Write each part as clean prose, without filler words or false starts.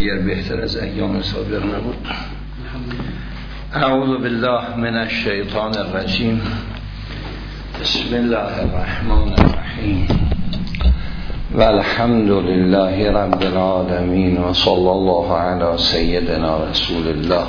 دیگر بهتر از ایام سابق نبود. اعوذ بالله من الشیطان الرجیم. بسم الله الرحمن الرحیم. والحمد لله رب العالمین و صلی الله علی سیدنا رسول الله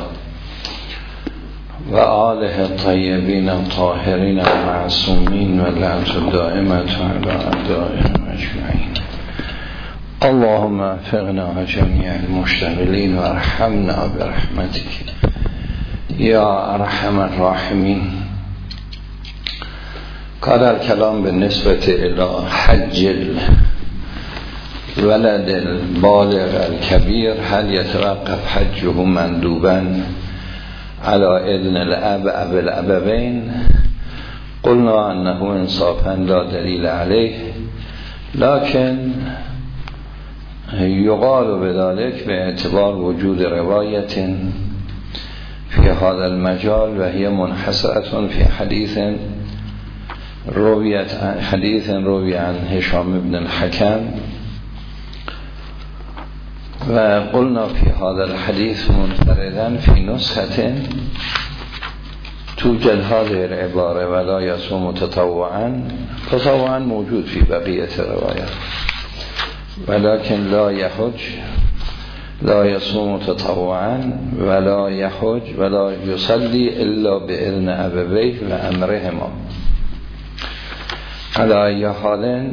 و آله الطیبین الطاهرین المعصومین و لعنت الدائمة علی اعدائهم اجمعین. اللهم وفقنا جميع المشتغلين وارحمنا برحمتك يا ارحم الراحمين. قال الكلام بالنسبة إلى حج الولد البالغ الكبير هل يتوقف حجه مندوبا على إذن الأب أو الأبوين؟ قلنا أنه إنصافا لا دليل عليه، لكن يقال بذلك باعتبار وجود رواية في هذا المجال وهي منحصرة في حديث روي عن هشام بن الحكم، وقلنا في هذا الحديث منفردا في نسخة توجد هذه العبارة ولا يصوم تطوعا موجود في بقية الروايات، ولكن لا يصوم تطوعا ولا يحج ولا يصلي إلا بإذن أبويه وأمرهما. على أي حال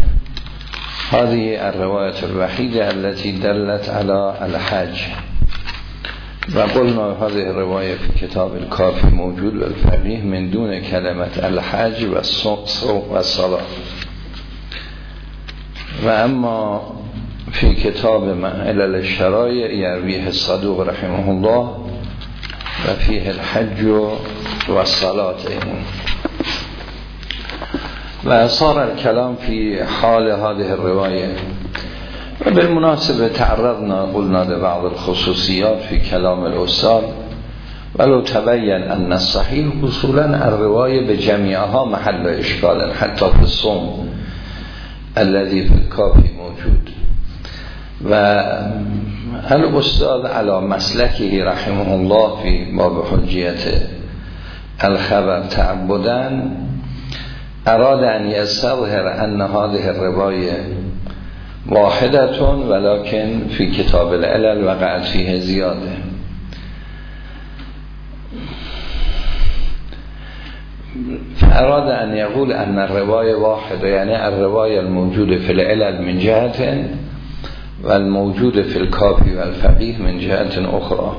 هذه الرواية الوحيدة التي دلت على الحج، وقلنا هذه الرواية في كتاب الكافي موجود والفقيه من دون كلمة الحج والصلاة. وأما في كتاب علل الشرائع يرويه الصدوق رحمه الله وفيه الحج والصلاة. وصار الكلام في حال هذه الرواية. وبالمناسبة قلنا لبعض الخصوصيات في كلام الأستاذ، ولو تبين أن الصحيح وصولا الرواية بجميعها محل إشكال حتى في الصوم الذي في الكافي موجود. والأستاذ على مسلكه رحمه الله في باب حجية الخبر تعبدا أراد أن يستظهر أن هذه الرواية واحدة، ولكن في كتاب العلل وقعت فيه زيادة. فأراد أن يقول أن الرواية واحدة، يعني الرواية الموجودة في العلل من جهة والموجودة في الكافي والفقيه من جهة أخرى.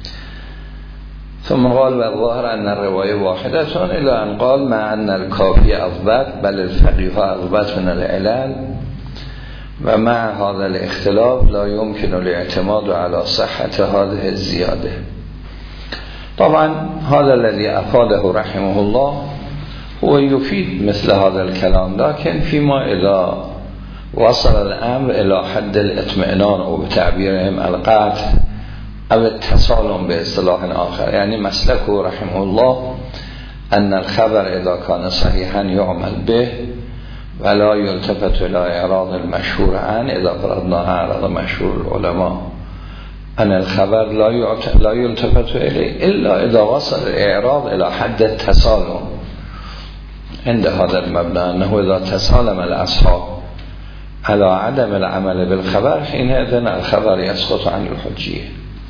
ثم قال والظاهر أن الرواية واحدة، إلى أن قال مع أن الكافي أضبط بل الفقيه أضبط من العلل، ومع هذا الاختلاف لا يمكن الاعتماد على صحة هذه الزيادة. طبعا هذا الذي أفاده رحمه الله هو يفيد مثل هذا الكلام، لكن فيما إذا وصل الأمر إلى حد الاطمئنان أو بتعبيرهم القطع أو التسالم باصطلاح آخر، يعني مسلكه رحمه الله أن الخبر إذا كان صحيحا يعمل به ولا يلتفت إلى إعراض المشهور عنه. إذا فرضنا إعراض مشهور العلماء أن الخبر لا يلتفت إليه إلا إذا وصل الإعراض إلى حد التسالم. عند هذا المبنى أنه إذا تسالم الأصحاب على عدم العمل بالخبر حينئذ الخبر يسقط عن الحجية.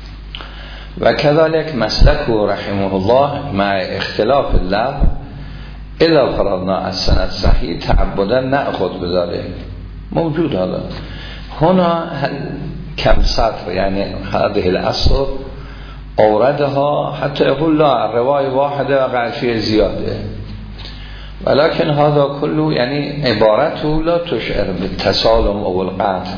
وكذلك مسلكه رحمه الله مع اختلاف اللفظ إذا فرضنا السند صحيح تعبدا نأخذ بذلك موجود. هذا هنا كم سطر، يعني هذه الأسطر أوردها حتى يقول لا الرواية واحدة وقع فيها زيادة، ولكن هذا كله يعني عبارته لا تشعر بالتسالم أو القطع.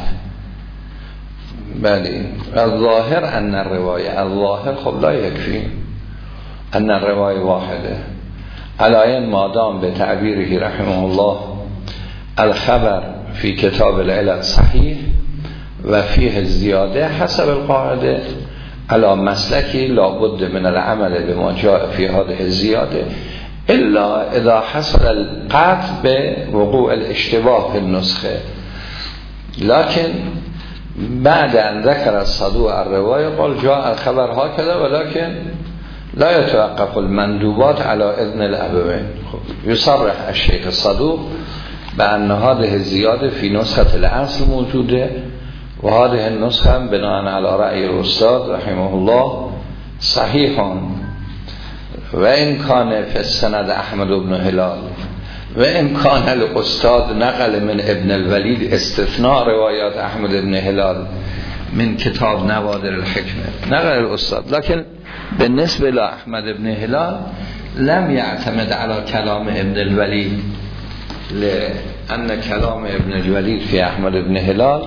بله الظاهر أن الرواية الظاهر خب لا يكفي أن الرواية واحدة، على أن ما دام بتعبيره رحمه الله الخبر في كتاب العلل صحيح وفيه الزيادة حسب القاعدة على مسلكي لابد من العمل بما جاء في هذه الزيادة، إلا إذا حصل القطع بوقوع الاشتباه في النسخة. لكن بعد ان ذکر الصدوق الروايه قال جاء الخبر هكذا ولكن لا يتوقف المندوبات على اذن الابوين. يصرح الشيخ الصدوق بأن هذه الزيادة في نسخة الأصل موجودة وهذه النسخة بناء على رأي الأستاذ رحمه الله صحيح، وإن كان في السند أحمد بن هلال وإن كان الأستاذ نقل من ابن الوليد استثناء روايات أحمد بن هلال من كتاب نوادر الحكمة نقل الأستاذ، لكن بالنسبة لأحمد بن هلال لم يعتمد على كلام ابن الوليد، لأن كلام ابن الوليد في أحمد بن هلال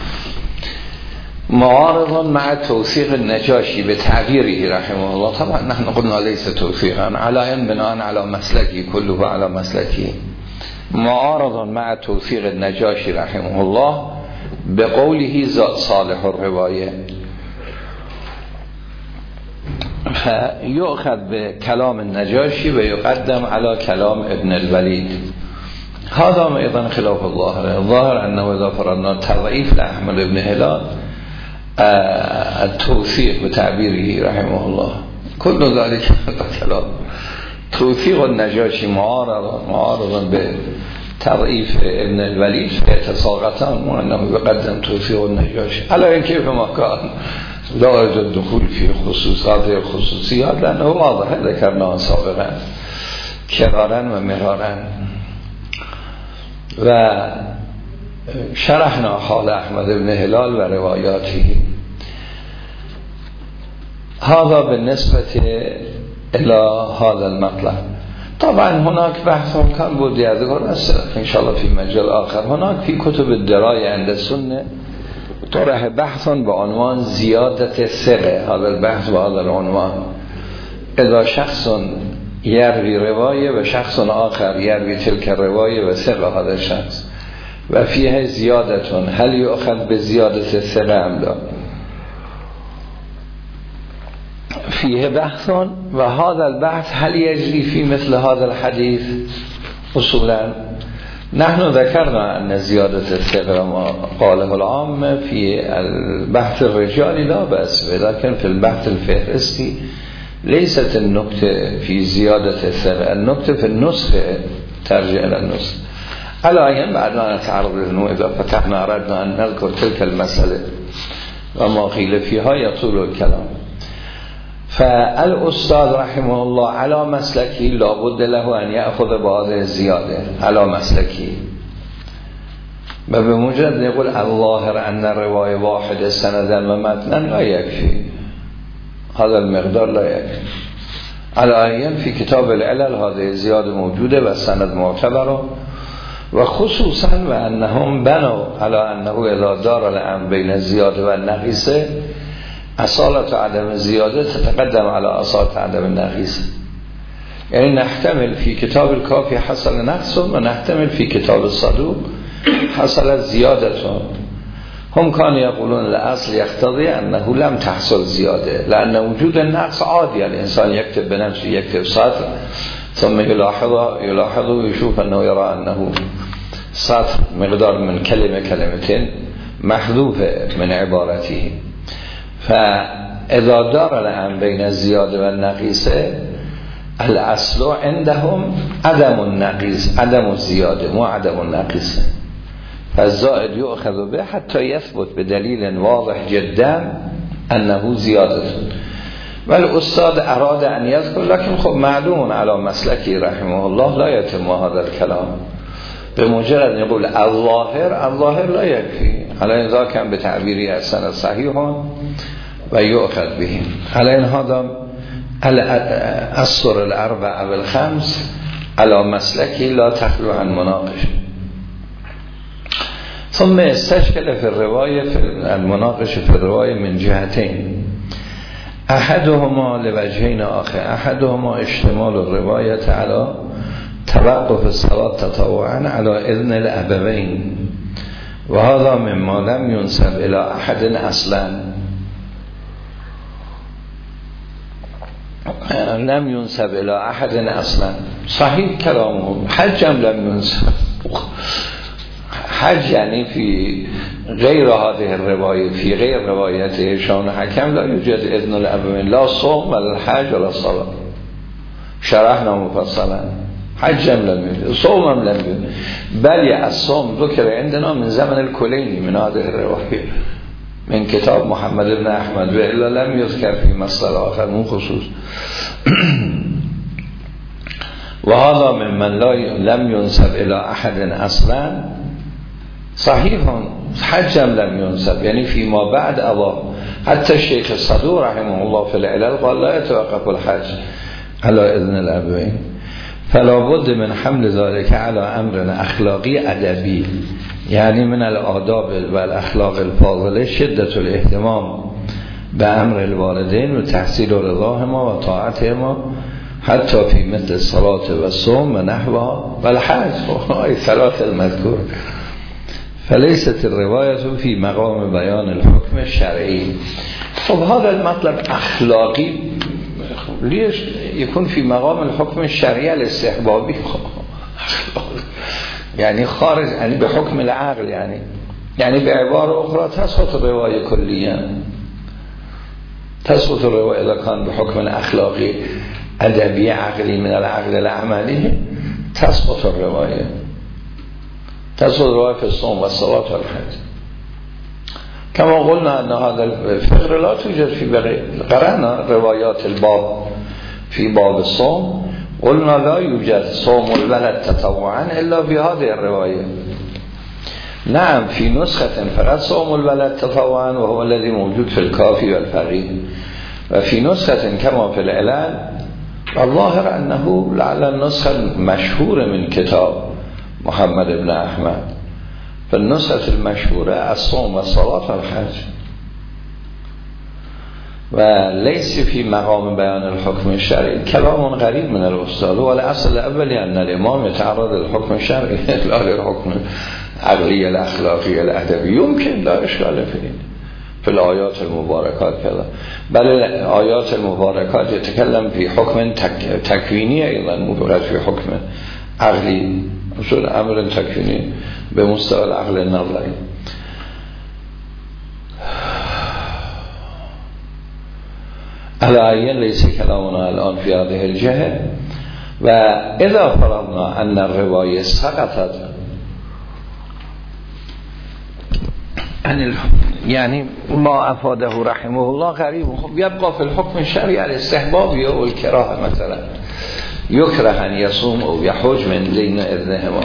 معارض مع توثيق النجاشي بتعبيره رحمه الله. طبعا نحن قلنا ليس توثيقا على ان بناء على مسلكي كله على مسلكي، معارض مع توثيق النجاشي رحمه الله بقوله صالح الرواية، فيؤخذ بكلام النجاشي ويقدم على كلام ابن الوليد. هذا ايضا خلاف الظاهر. الظاهر انه اذا فرضنا تضعيف لأحمد بن هلال التوثيق بتعبيره رحمه الله كل ذلك كلام توثيق النجاشي معارضا بتضعيف ابن الوليد فيتساقطان وانه يقدم توثيق النجاشي على ان كيف ما كان لا يجوز الدخول في الخصوصيات لانه واضح ذكرناه سابقا كرارا ومرارا. و شرحنا حال احمد بن هلال و رواياته. هذا بالنسبة الى هذا المطلب. طبعا هناك بحث كان بود يذكر ان شاء الله في مجال آخر. هناك في كتب الدراية عند السنة طرح بحث بعنوان زيادة ثقة. هذا البحث بهذا العنوان: اذا شخص يروي رواية و شخص آخر يروي تلك الرواية و ثقة هذا الشخص و فيها زيادة هل يؤخذ بزيادة الثقة ام لا؟ فيه بحث. و هذا البحث هل يجري في مثل هذا الحديث؟ اصولا نحن ذكرنا ان زيادة الثقة ما قاله العام في البحث الرجالي لا بأس، ولكن في البحث الفهرستي ليست النقطة في زيادة الثقة، النقطة في النسخة، ترجع إلى النسخة. الآن بعد ما نتعرض لأنه إذا فتحنا أردنا أن نذكر تلك المسألة وما قيل فيها يطول الكلام. فالأستاذ رحمه الله على مسلكي لابد له أن يأخذ بهذه الزيادة على مسلكي، وبمجرد نقول الظاهر أن الرواية واحدة سندا ومتنا لا يكفي، هذا المقدار لا يكفي. على أيام في كتاب العلل هذه زيادة موجودة و سند معتبره، و خصوصا و أنهم بنوا على أنه إذا دار الأمر بين الزيادة و النقیصه اصالة عدم الزيادة تتقدم على اصالة عدم النقیصه. يعني نحتمل في كتاب الكافي حصل نقص و نحتمل في كتاب الصدوق حصل زيادة. هم كانوا يقولون الأصل يقتضي أنه لم تحصل زيادة، لأن وجود النقص عادي، الإنسان يكتب بنفسه يكتب سطر ثم يلاحظه ويشوف أنه يرى أنه سطر مقدار من كلمتين محذوفة من عبارته. فإذا دار الأمر بين الزيادة والنقيصة الأصل عندهم عدم النقيص، عدم الزيادة مو عدم النقيصة، فالزائد يؤخذ به حتى يثبت بدليل واضح جدا أنه زيادة. والأستاذ أراد أن يذكر، لكن خب معلوم على مسلكي رحمه الله لا يتم هذا الكلام. بمجرد يقول الظاهر لا يكفي، على ذا كان بتعبيري السند صحيح و يؤخذ به. على هذا الأسطر الأربعة والخمس على مسلكي لا تخلو عن مناقش. ثم استشكل في الرواية في المناقشة في الرواية من جهتين، أحدهما لوجهين آخر. أحدهما اشتمال الرواية على توقف الصلاة تطوعا على إذن الأبوين، وهذا مما لم ينسب إلى أحد أصلا، لم ينسب إلى أحد أصلا. صحيح كلامه، حجم لم ينسب، حج یعنی فی غیر هذه الروایه، فی غیر روایت هشام حکم لا یوجد اذن الابوین لا صوم ولا الحج ولا الصلاه. شرحنا مفصلا حج لم يوجد صوم لم يوجد، بل الصوم ذکر عندنا من زمن الکلینی من هذه الروایه من کتاب محمد بن احمد و الا لم یذکر فی مصدر آخر من خصوص. و هذا ممن لم ينسب الى احد اصلا صحیح حج لم ينسب یعنی فيما بعد ابا. حتی الشیخ صدوق رحمه الله فی العلل قال لا يتوقف الحج على اذن الابوین فلا بد من حمل ذلك على امر اخلاقی ادبی، یعنی من الآداب و الاخلاق الفاضله شدت الاهتمام به امر الوالدین و تحصیل رضاهما و طاعتهما حتی فی مثل الصلاة و الصوم و نحوها و الحج ای ثلاث المذکور. فلیست الروایت فی مقام بیان الحکم الشرعی. خب هذا المطلب اخلاقی لیش یکون فی مقام الحکم الشرعی الاستحبابی، یعنی خارج یعنی به حکم العقل، یعنی به عبارة اخرى تسقط روایه کلیه، تسقط روایه اذا کان به حکم الاخلاقی ادبی عقلی من العقل العملی تسقط الروایه، تسقط روایه فی الصوم و الصلاة و الحج. كما قلنا ان هذا الفقر لا توجد في قرأنا روايات الباب في باب الصوم قلنا لا يوجد صوم الولد تطوعا الا بهذه الروايه. نعم في نسخه فقط صوم الولد تطوعا وهو الذي موجود في الكافي والفقيه، وفي نسخه كما في العلل والظاهر انه لعل النسخه المشهوره من كتاب محمد بن احمد فالنسخه المشهوره الصوم والصلاه والحج و لیس فی مقام بیان الحکم الشرعی. کلام غریب من الاستاد ولی اصل اولی ان الامام يتعرض للحکم الشرعی لا للحکم عقلی الاخلاقی الادبی يمكن لا اشکال فی الآیات المبارکات کذا، بل آیات المبارکات يتكلم فی حکم تکوینی ایضا مبارک فی حکم عقلی اصول امر تکوینی به مستوى العقل النظری. علایه لیس کلامنا الان فی هذه الجهه. و اذا فرضنا ان الروایه سقطت یعنی ما افاده رحمه الله غریب، خب یبقى فی الحکم الشرعی الاستحباب یا الکراهه، مثلا یکره ان یصوم او یحج من دین اذنهما.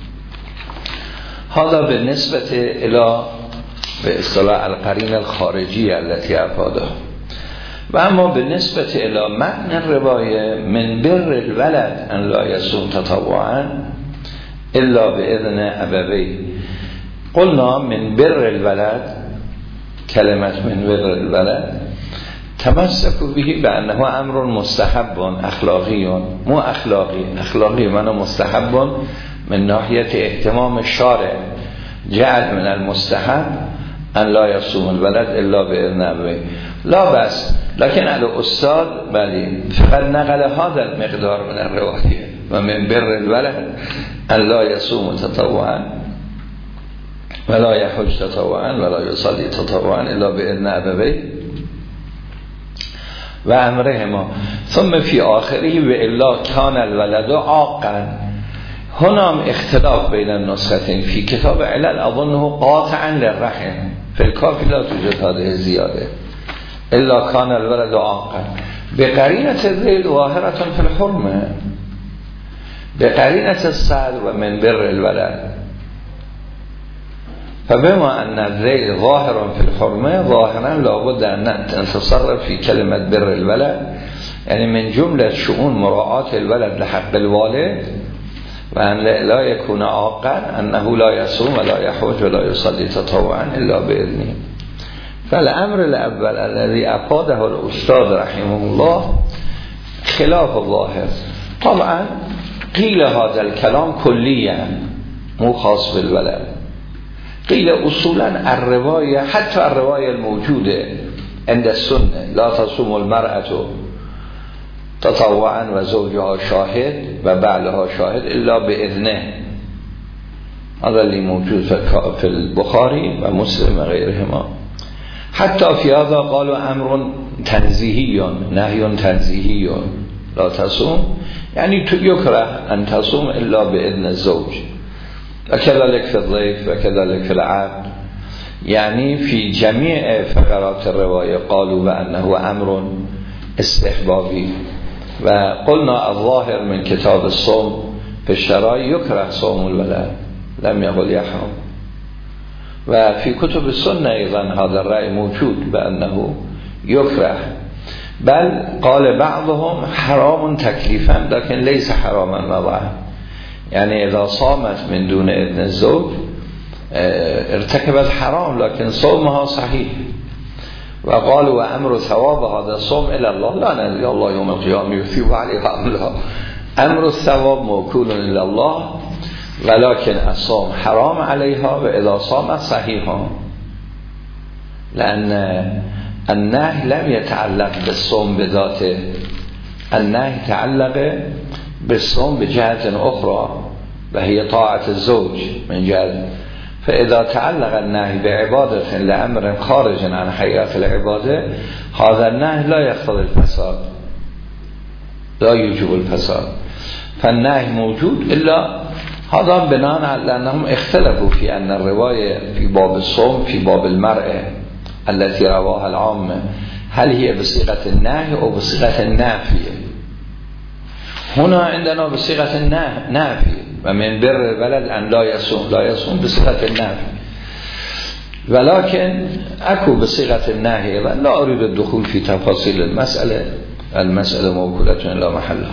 هذا بالنسبه الى به اصطلاح القرین الخارجی التي افاده. و اما بالنسبه الى معنی الروایه من بر الولد ان لا یصوم تطوعا الا باذن ابوی. قلنا من بر الولد کلمت من بر الولد تمسکوا به بانه امر مستحب اخلاقی، مو اخلاقی من مستحب من ناحیه اهتمام الشارع جعل من المستحب ان لا یصوم الولد الا باذن ابوی. لا بس لكن الاستاذ بلی فقط نقل هذا المقدار من الروایه و من بر الولد ان لا یصوم تطوعا ولا یحج تطوعا ولا یصلی تطوعا الا باذن ابوی و امرهما ثم فی آخره و الا کان الولد عاقا. هنام اختلاف بین النسختین فی کتاب علل اظنه قاطعا للرحم فی الکافی لا توجد هذه زیاده الا کان الولد عاقا بقرینة الذیل ظاهرة فی الحرمه بقرینة الصدر و من بر الولد. فبما ان الذیل ظاهر فی الحرمه ظاهرا لابد ان تصرف فی کلمه بر الولد، یعنی من جمله شؤون مراعات الولد لحق الوالد و ان لا یکون عاقا انه لا یصوم ولا یحج ولا یصلی تطوعا الا باذنه. فالامر الاول الذي افاده الاستاذ رحمه الله خلاف الظاهر. طبعا قیل هذا الكلام کلیا مو خاص بالولد، قیل اصولا الروایه حتی الروایه الموجوده عند السنه لا تصوم المرأة تطوعا و زوجها شاهد و بعلها شاهد الا باذنه. هذا اللي موجود في البخاري و مسلم و غیرهما. حتی فی هذا قالوا امر تنزیهی نهی تنزیهی لا تصوم، یعنی تو یکره ان تصوم الا باذن الزوج و كذلك في الضيف و كذلك في العقد. یعنی فی جمیع فقرات الروایه قالوا بانه امر استحبابی. و قلنا الظاهر من کتاب الصوم في الشرائع یکره صوم الولد لم يقل يحرم. و في كتب السنة أيضا هذا الرأي موجود بأنه يكره، بل قال بعضهم حرام تكليفا لكن ليس حراما وضعا، يعني إذا صامت من دون إذن الزوج ارتكبت حرام لكن صومها صحيح. وقالوا وأمر ثواب هذا الصوم إلى الله لا نلقى الله يوم القيامة يثيب عليها عملها، أمر الثواب موكول إلى الله ولكن الصوم حرام عليها وإذا صامت صحيحا، لأن النهي لم يتعلق بالصوم بذاته، النهي تعلق بالصوم بجهة أخرى وهي طاعة الزوج من جهة. فإذا تعلق النهي بعبادة لأمر خارج عن حقيقة العبادة هذا النهي لا يقتضي الفساد، لا يوجب الفساد. فالنهي موجود إلا هذا بناء على أنهم اختلفوا في أن الرواية في باب الصوم في باب المرأة التي رواها العامة هل هي بصيغة النهي أو بصيغة النافي. هنا عندنا بصيغة النافي، ومن بر البلد أن لا يصوم بصيغة النافي، ولكن أكو بصيغة النهي. لا أريد الدخول في تفاصيل المسألة موكولة إلى محلها.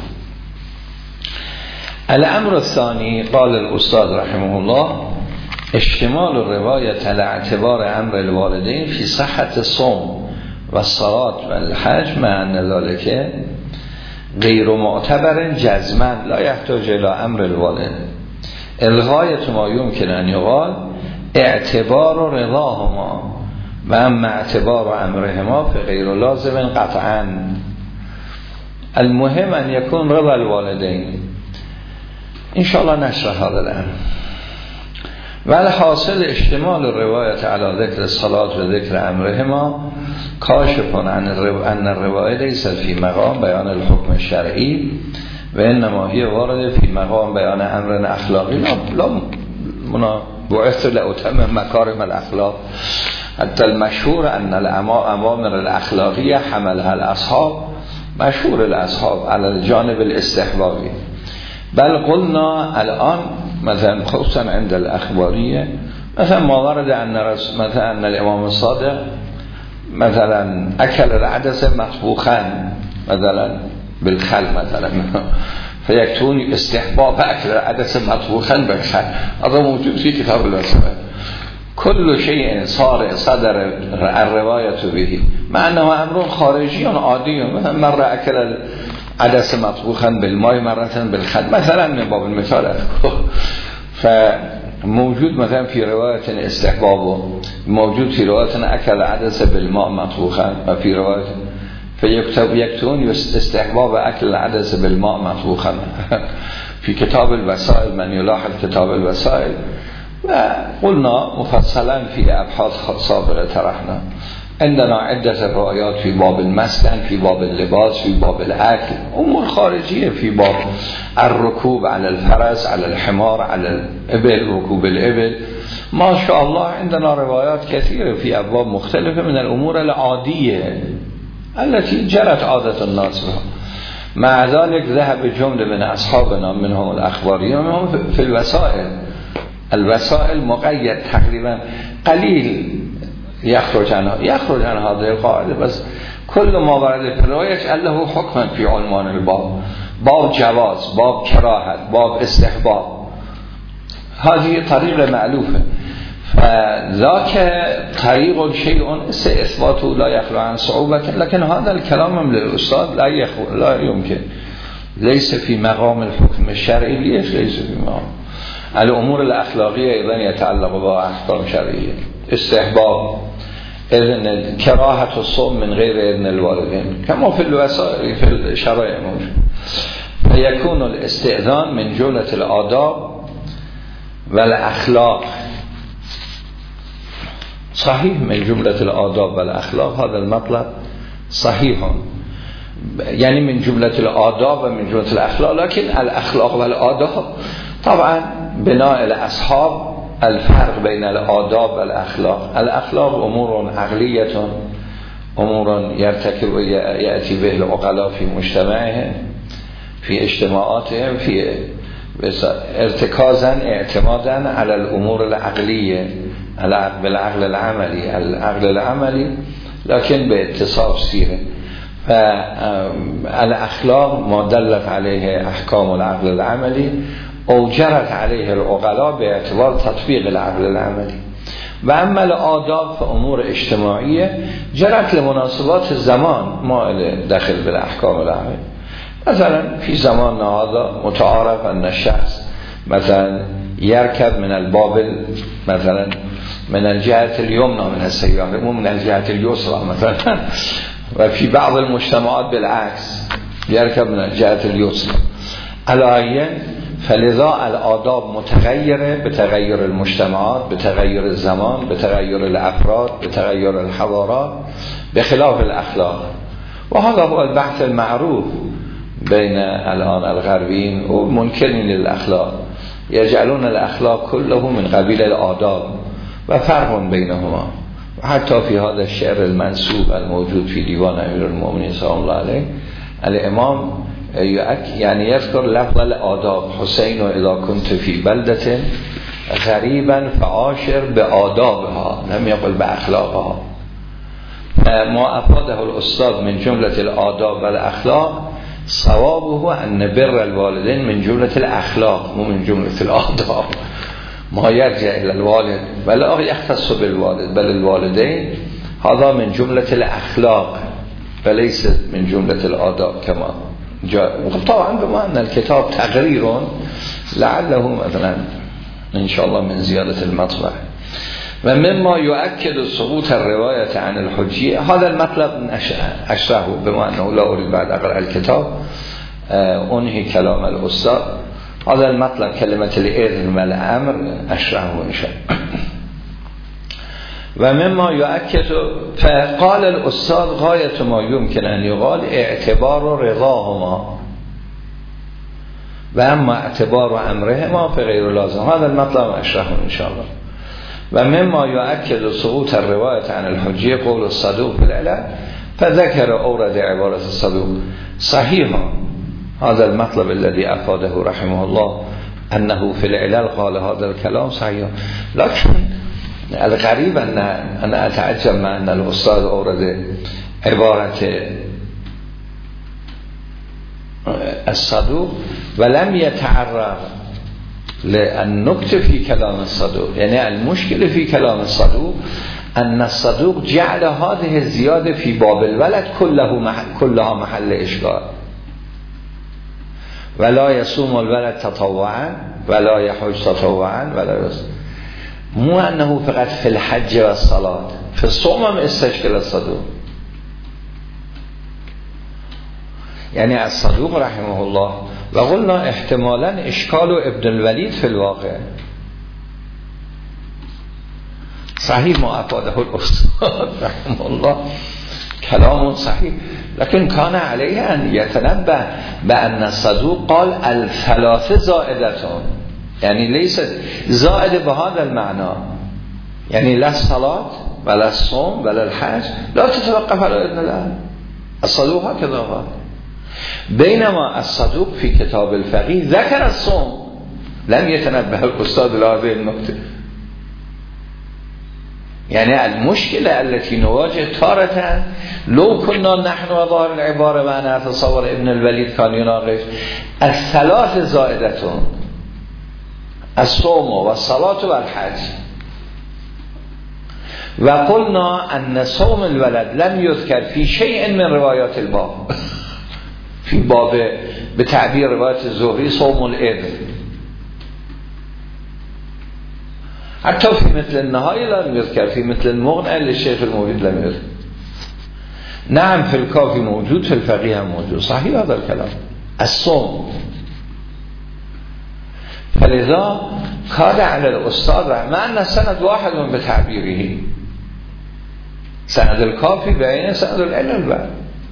الأمر الثاني قال الأستاذ رحمه الله اشتمال الرواية على اعتبار أمر الوالدين في صحة الصوم والصلاة والحج مع أن ذلك غير معتبر جزما لا يحتاج إلى أمر الوالد. الغاية ما يمكن أن يقال اعتبار رضاهما وأما اعتبار أمرهما فغير لازم قطعا. المهم أن يكون رضا الوالدين. إن شاء الله نشرح هذا الآن. والحاصل اشتمال الرواية على ذكر الصلاة وذكر أمرهما كاشف عن أن الرواية ليست في مقام بيان الحكم الشرعي وإنما هي وارد في مقام بيان أمر أخلاقي. لا بعثت لأتمم مكارم الأخلاق. حتى المشهور أن الأوامر الأخلاقية حملها الأصحاب، مشهور الأصحاب على الجانب الاستحبابي. بل قلنا الآن مثلا خصوصا عند الأخبارية مثلا ما ورد أن مثلا أن الإمام الصادق مثلا أكل العدس مطبوخا مثلا بالخل مثلا فيكتون استحباب أكل العدس مطبوخا بالخل. هذا موجود في كتاب الوسائل. كل شيء صدر الرواية به مع أنه أمر خارجي عادي، مثلا مرة أكل عدس مطبوخا بالماء مرة بالخل مثلا من باب المثال. فموجود مثلا في رواية استحبابه، موجود في رواية أكل عدس بالماء مطبوخا، وفي رواية يكتون استحباب أكل العدس بالماء مطبوخا في كتاب الوسائل من يلاحظ كتاب الوسائل. وقلنا مفصلا في أبحاث سابقة طرحنا عندنا عدة روايات في باب المسكن، في باب اللباس، في باب الأكل، أمور خارجية في باب الركوب على الفرس، على الحمار، على الإبل، ركوب الإبل. ما شاء الله عندنا روايات كثيرة في أبواب مختلفة من الأمور العادية التي جرت عادة الناس بها. مع ذلك ذهب جملة من أصحابنا منهم الأخباريين ومنهم في الوسائل. الوسائل مقيد تقريبا قليل يخرج عن هذه القاعدة، بس كل ما ورد في الرواية يجعل له حكما في عنوان الباب، باب جواز، باب كراهة، باب استحباب. هذه طريقة مألوفة. فذاك طريق شيء استثباته لا يخلو عن صعوبة، لكن هذا الكلام للأستاذ لا يمكن، ليس في مقام الحكم الشرعي. ليس في مقام الأمور الأخلاقية أيضا يتعلق بأحكام شرعية. استحباب إذن كراهة الصوم من غير إذن الوالدين كما في الوسائل في الشرائع موجود. فيكون الاستئذان من جملة الآداب والاخلاق صحيح من جملة الآداب والأخلاق. هذا المطلب صحيح، يعني من جملة الآداب ومن جملة الأخلاق، لكن الأخلاق والآداب طبعا بناء الأصحاب الفرق بين الآداب والأخلاق. الأخلاق أمور عقلية، أمور يرتكب يأتي به العقلاء في مجتمعهم، في اجتماعاتهم، في ارتكازا اعتمادا على الأمور العقلية بالعقل العملي، العقل العملي لكن باتصاف سيره. فالأخلاق ما دلت عليه أحكام العقل العملي أو جرت عليه العقلاء باعتبار تطبيق العقل العملي. و اما الآداب فأمور اجتماعية جرت لمناسبات الزمان ما دخل بالأحكام العملي. مثلا في زمان هذا متعارف أن الشخص مثلا يركب من البابل مثلا من الجهة اليمنى من السيارة مو من الجهة اليسرى مثلا، وفي بعض المجتمعات بالعكس يركب من الجهة اليسرى. على فلذا الآداب متغيرة بتغير المجتمعات، بتغير الزمان، بتغير الأفراد، بتغير الحضارات، بخلاف الأخلاق. وهذا هو البحث المعروف بين الآن الغربيين ومنكرين للأخلاق، يجعلون الأخلاق كله من قبيل الآداب وفرق بينهما. وحتى في هذا الشعر المنسوب الموجود في ديوان امیر المؤمنین صلی الله علیه الامام يعني يذكر لفظ الآداب: حسين اذا كنت في بلدة غريبا فعاشر بآدابها لم يقل بأخلاقها. ما أفاده الأستاذ من جملة الآداب والأخلاق صوابه أن بر الوالدين من جملة الأخلاق مو من جملة الآداب. ما يرجع إلى الوالد ولا يختص بالوالد بل الوالدين هذا من جملة الأخلاق وليس من جملة الآداب كما جاء. طبعا بما أن الكتاب تقرير لعله مثلا إن شاء الله من زيادة المطبع. ومما يؤكد سقوط الرواية عن الحجية، هذا المطلب أشرحه بما أنه لا أريد بعد أقرأ الكتاب أنهي كلام الأستاذ. هذا المطلب كلمة الإذن والأمر أشرحه إن شاء الله. ومما يؤكد فقال الأستاذ غاية ما يمكن أن يقال اعتبار رضاهما وأما اعتبار أمرهما فغير لازم. هذا المطلب أشرحه إن شاء الله. ومما يؤكد سقوط الرواية عن الحجية قول الصدوق في العلل فذكر أورد عبارة الصدوق صحيحا. هذا المطلب الذي أفاده رحمه الله أنه في العلل قال هذا الكلام صحيح. لكن الغريب أن أتعجب مع أن الأستاذ أورد عبارة الصدوق ولم يتعرض للنكت في كلام الصدوق. يعني المشكلة في كلام الصدوق أن الصدوق جعل هذه الزيادة في باب الولد كلها محل إشكال. ولا يصوم الولد تطوعا ولا يحج تطوعا ولا يصوم، مو أنه فقط في الحج والصلاة، في الصوم هم استشكل الصدوق. يعني الصدوق رحمه الله وقلنا احتمالا اشكال ابن الوليد في الواقع صحيح ما أفاده الأستاذ رحمه الله كلام صحيح، لكن كان عليه أن يتنبه بأن الصدوق قال الثلاث زائدتون، يعني ليست زائد بهذا المعنى، يعني لا الصلاة ولا الصوم ولا الحج لا تتوقف على إذن الله. الصدوق هكذا قال. بينما الصدوق في كتاب الفقيه ذكر الصوم، لم يتنبه الأستاذ لهذه النقطة. يعني المشكلة التي نواجه تارة لو كنا نحن وظاهر العبارة وأنا أتصور ابن الوليد كان يناقش الثلاث زائدتون الصوم والصلاة والحج، وقلنا أن صوم الولد لم يذكر في شيء من روايات الباب في باب بتعبير رواية الزهري صوم الإذن، حتى في مثل النهاية لم يذكر، في مثل المغنى للشيخ الموجود لم يذكر. نعم في الكافي موجود، في الفقيه موجود، صحيح هذا الكلام الصوم. فلذا کاد علی الاستاد رحمه سند واحد به تعبیره سند الکافی بین سند العلل بر،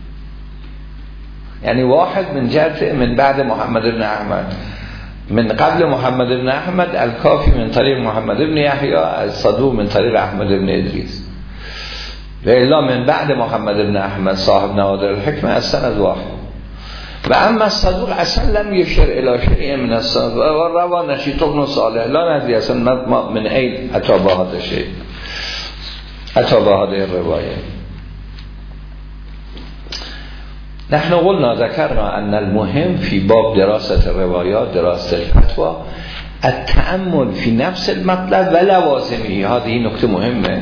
یعنی واحد من جهت من بعد محمد بن احمد، من قبل محمد بن احمد الکافی من طریق محمد بن یحیی، الصدوق من طریق احمد بن ادریس، و الا من بعد محمد بن احمد صاحب نوادر الحکمه از سند واحد. و اما الصدوق اصلا لم یشر الی شیء من السند و روا نشیط بن صالح لا ندری اصلا من این اتى بهذا شیء اتى بهذه الروایه. نحن قلنا ذكرنا ان المهم في باب دراسة الروايات دراسة الفتوى التأمل في نفس المطلب و لوازمه. هذه نکته مهمه.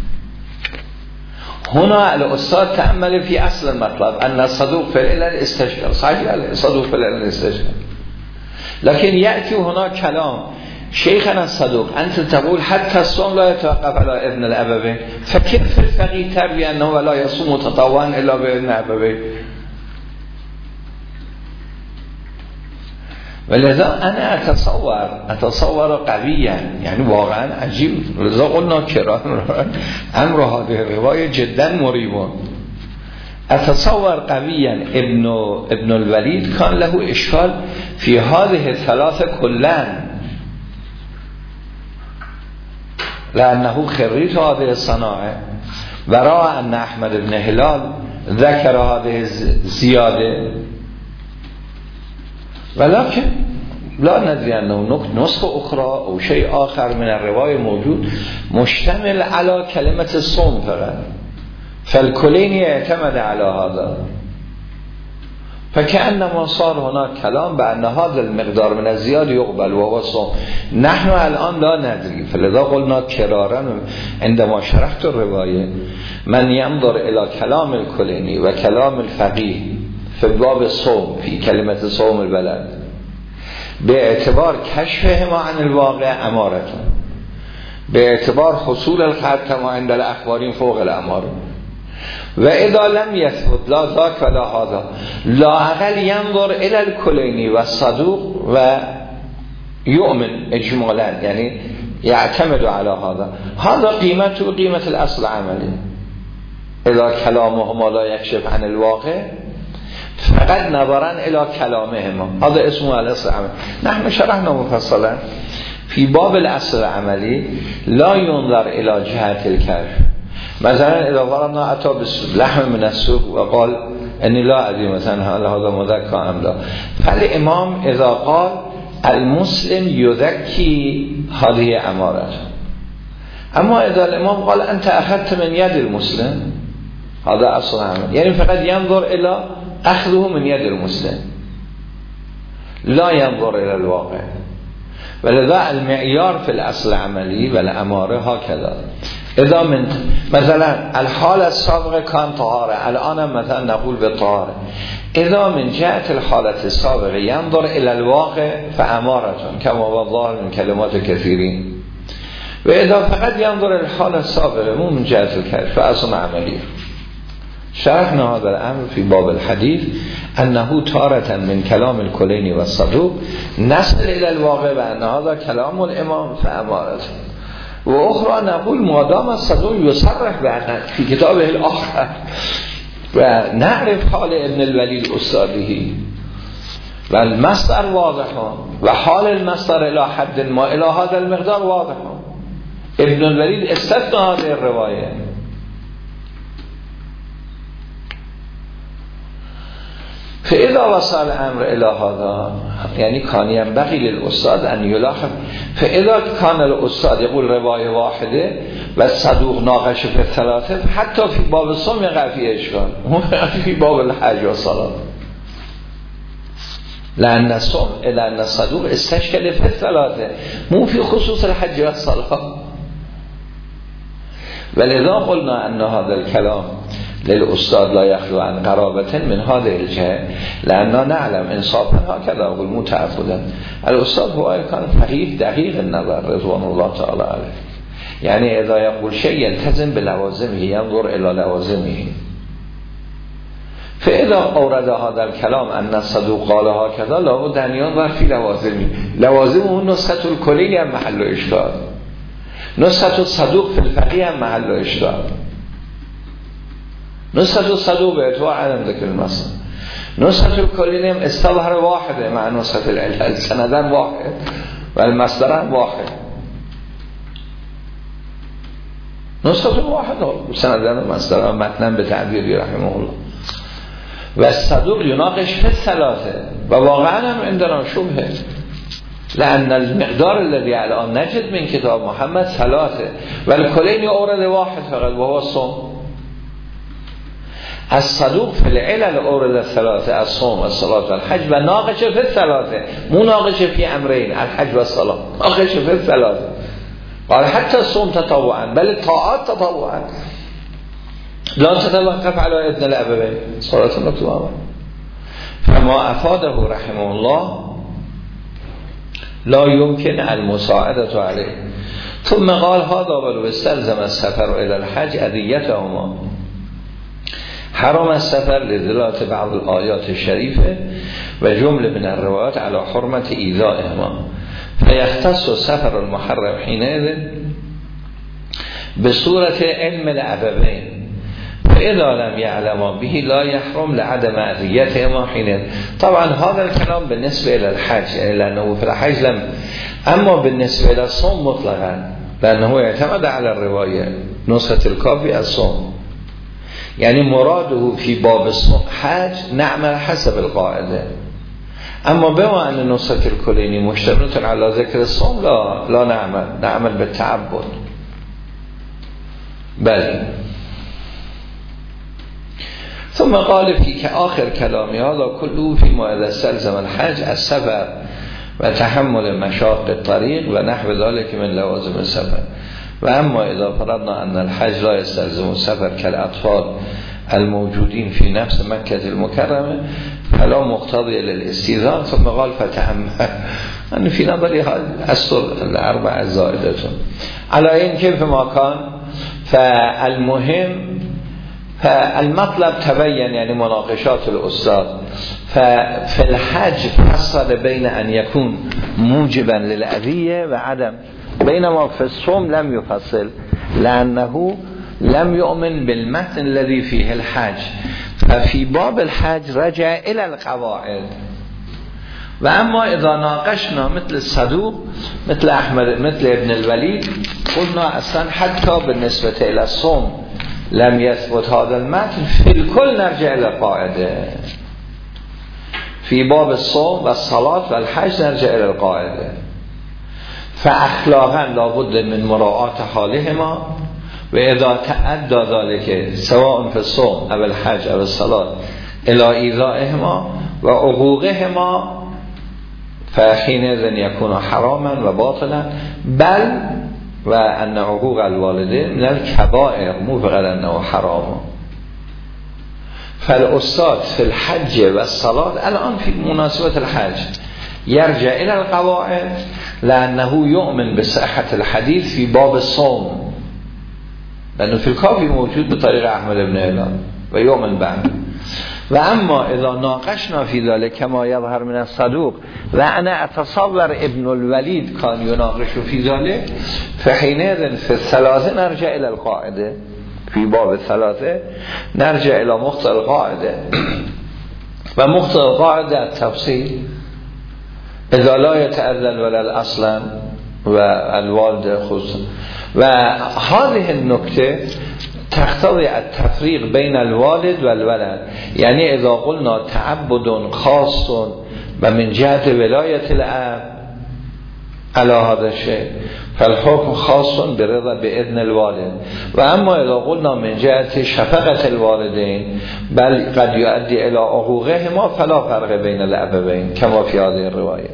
هنا الاستاذ تأمل في اصل المطلب ان الصدوق في العلل استشكال، صحيح الصدوق في العلل استشكال، لكن يأتي هنا كلام شيخنا الصدوق أنت تقول حتى الصوم لا يتوقف على ابن الأبوين، فكيف الفقيه تروي أنه لا يصوم تطوعا إلا بابن الأبوين؟ ولذا أنا أتصور قويا، يعني واقعا عجيب، لذا قلنا كرام أمر هذه الرواية جدا مريب. أتصور قويا ابن الوليد كان له إشكال في هذه الثلاثة كلان، لأنه خريج هذه الصناعة ورأى أن أحمد بن هلال ذكر هذه الزيادة، ولكن لا ندري أنه نسخة أخرى أو شيء آخر من الرواية موجود مشتمل على كلمة الصوم فقط، فالكليني اعتمد على هذا، فكأنما صار هناك كلام بأن هذا المقدار من الزياد يقبل وهو الصوم. نحن الآن لا ندري، فلذا قلنا كرارا عندما شرحت الرواية من ينظر إلى كلام الكليني وكلام الفقيه في باب الصوم في كلمة صوم البلد باعتبار كشفهما عن الواقع أمارة، باعتبار حصول الخط كما عند الأخبارين فوق الأمارة، وإذا لم يثبت لا ذاك ولا هذا لا أقل ينظر إلى الكليني والصدوق ويؤمن إجمالا، يعني يعتمد على هذا قيمته قيمة الأصل العملي. إذا كلامهما لا يكشف عن الواقع فقط نظرا إلى كلامهما هذا اسمه الأصل العملي. نحن شرحنا مفصلا في باب الأصل العملي لا ينظر إلى جهة الكشف. مثلا إذا فرضنا أتى بلحم من السوق وقال إني لا أدري مثلا هل هذا مذكى أم لا، فالإمام إذا قال المسلم يذكي هذه أمارة، أما إذا الإمام قال أنت أخذت من يد المسلم هذا أصل عمل، يعني فقط ينظر إلى أخذه من يد المسلم لا ينظر إلى الواقع. ولذا المعيار في الأصل العملي والأمارة هكذا. إذا من مثلا الحالة السابقة كان طهارة، الآن مثلا نقول بالطهارة، إذا من جهة الحالة السابقة ينظر إلى الواقع فأمارة كما هو الظاهر من كلمات كثيرين، وإذا فقط ينظر إلى الحالة السابقة مو من جهة الكشف فأصل عملي. شرحنا هذا الأمر في باب الحديث أنه تارة من كلام الكليني والصدوق نصل إلى الواقع بأن هذا كلام الإمام فأمارة، وأخرى نقول مادام الصدوق يصرح بأن في كتابه الآخر ونعرف حال ابن الوليد أستاذه والمصدر واضح وحال المصدر إلى حد ما إلى هذا المقدار واضح، ابن الوليد استثنى هذه الرواية. فإذا وصل الأمر إلى هذا يعني كان ينبغي للأستاذ أن يلاحظ، فإذا كان الأستاذ يقول رواية واحدة والصدوق ناقش في الثلاثة حتى في باب الصوم يقع في إشكال في باب الحج والصلاة، لأن الصدوق استشكل في الثلاثة مو في خصوص الحج والصلاة. ولذا قلنا أن هذا الكلام للأستاذ لا يخلو عن قرابة من هذه الجهة، لأننا نعلم إنصافا هكذا أقول متعفدا الأستاذ هو كان فقيه دقيق النظر رضوان الله تعالى عليه، يعني إذا يقول شيء يلتزم بلوازمه ينظر إلى لوازمه. فإذا أورد هذا الكلام أن الصدوق قال هكذا لابد أن ينظر في لوازمه، لوازم اون نسخه الکلی هم محل اشکال، نسخه الصدوق فی الفقیه هم محل اشکال. نسخه الصدوق به اعتبار عدم ذکر المصدر، نسخه الکلی هم استظهر واحده مع نسخه العلل، سندن واحد و المصدر واحد، نسخه واحد سندن و مصدر متن به تعبیر رحمه الله. و الصدوق یناقش فی الثلاثه و واقعا هم عندنا شبهه، لأن المقدار الذي الان نجد من کتاب محمد ثلاثه و الکلین اورد واحد فقط و هو الصوم. الصدوق فی العلل اورد الثلاثه، الصوم والصلاه والحج، و ناقش فی الثلاثه، مناقش فی امرین الحج والصلاه، ناقش فی الثلاثه. قال حتى الصوم تطوعا، بل الطاعات تطوعا لا تتوقف على ابن الابوين صلاة المكتوبة. فما افاده رحمه الله لا يمكن المساعدة عليه. ثم قال هذا ولو استلزم السفر الى الحج اذيتهما، حرم السفر لدلالة بعض الآيات الشريفة و جمله من الروايات على حرمة إيذائهما، فيختص السفر المحرم حينئذ بصورة علم الأبوين، فإذا لم يعلما به لا يحرم لعدم أذيتهما حينئذ. طبعا هذا الكلام بالنسبة إلى الحج، لأنه في الحج لم، أما بالنسبة إلى الصوم مطلقا لأنه يعتمد على الرواية نسخة الكافي الصوم، يعني مراده في باب الحج نعمل حسب القاعدة. اما بما ان نسخة الکلینی مشتملة على ذکر الصوم لا نعمل بالتعبد. بله. ثم قال في آخر كلامي هذا كله فيما اذا استلزم الحج السفر و تحمل مشاق الطريق و نحو ذلك من لوازم السفر. و اما اذا فرضنا ان الحج لا يستلزم السفر كالاطفال الموجودين في نفس مكة المكرمة فلا مقتضي للاستئذان. ثم قال فتحمل أن في نظري أسطر الأربع الزائدة على إن كيف ما كان. فالمهم فالمطلب تبين يعني مناقشات الأستاذ. ففي الحج فصل بين أن يكون موجبا للأذية وعدم، بينما في الصوم لم يفصل لأنه لم يؤمن بالمتن الذي فيه الحج. ففي باب الحج رجع إلى القواعد. وأما إذا ناقشنا مثل الصدوق مثل أحمد مثل ابن الوليد قلنا أصلا حتى بالنسبة إلى الصوم لم يثبت هذا المتن، في الكل نرجع إلى القاعدة. في باب الصوم والصلاة والحج نرجع إلى القاعدة. فأخلاقا لابد من مراعاة حالهما، و اذا تعدى ذلك سواء في الصوم او الحج او الصلاة الى ايذائهما و عقوقهما فحينئذ يكون حراما و باطلا، بل و ان عقوق الوالدين من الكبائر مو فقط انه حرام. فالاستاذ في الحج و الصلاة الان في مناسبة الحج يرجع الى القواعد لانه يؤمن بصحة الحديث في باب الصوم، لأنه في الكافي موجود بطريقة أحمد بن هلال و يوم بعد. و اما اذا ناقشنا في ذلك كما يظهر من الصدوق و انا اتصور ابن الولید كان يناقش في ذلك فحينئذ في الثلاثه نرجع الى القاعده، في باب الثلاثه نرجع الى مخطئ القاعده. و مخطئ القاعده التفصيل اذا لا يتأذن ولد اصلا و الوالد خصوصا. و هذه النکته تقتضي التفريق بين الوالد والولد، يعني اذا قلنا تعبد خاص و من جهت ولایت الاب على هذا الشيء فالحكم خاص برضا باذن الوالد، و اما اذا قلنا من جهت شفقة الوالدين بل قد يؤدي الى عقوقهما فلا فرق بين الابوين كما في هذه الروايه.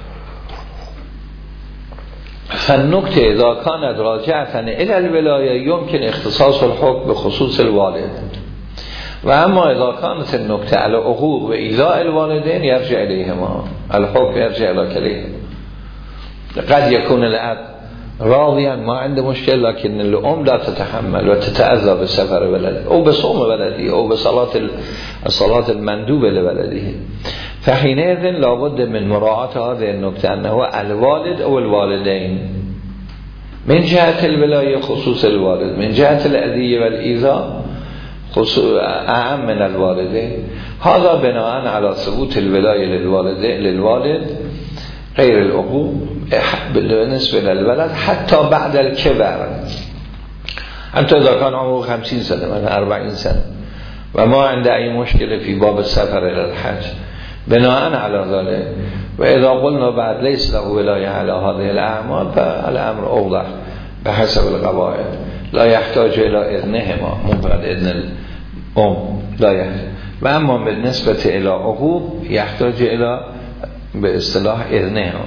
فالنکته اذا كانت راجعة الى الولايه يمكن اختصاص الحكم بخصوص الوالد، و اما اذا كانت النکته على عقوق و ایذاء الوالدين يرجع اليهما الحكم، يرجع الى كليهما. قد يكون الاب راضيا ما عنده مشكل، لكن الام لا تتحمل وتتأذى بسفر ولده او بصوم ولده او بصلاة المندوب لولده. فحينئذ لابد من مراعاة هذه النکته انه الوالد او الوالدين من جهة الولاية خصوص الوالد، من جهة الأذية والإيذاء أعم من الوالدين. هذا بناء على ثبوت الولاية للوالد غير العقوق بالنسبة للولد حتى بعد الكبر، حتى إذا كان عمره 50 سنة مثلا 40 سنة وما عنده أي مشكلة في باب السفر إلى الحج بناء على ذلك. وإذا قلنا بعد ليس له ولاية على هذه الأعمال فالأمر أوضح بحسب القواعد، لا يحتاج إلى إذنهما، مو بعد إذن الأم لا يحتاج. وأما بالنسبة إلى عقوق يحتاج إلى باصطلاح إذنهما.